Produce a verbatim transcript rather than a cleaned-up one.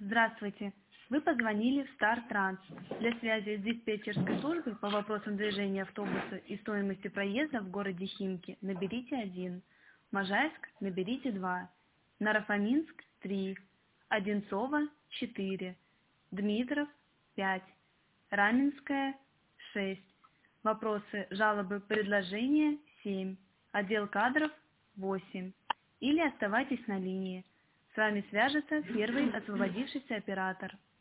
Здравствуйте. Вы позвонили в Star Trans. Для связи с диспетчерской службой по вопросам движения автобуса и стоимости проезда в городе Химки наберите один. Можайск наберите два. Наро-Фоминск три. Одинцово четыре. Дмитров пять. Раменское шесть. Вопросы, жалобы, предложения семь. Отдел кадров восемь. Или оставайтесь на линии. С вами свяжется первый освободившийся оператор.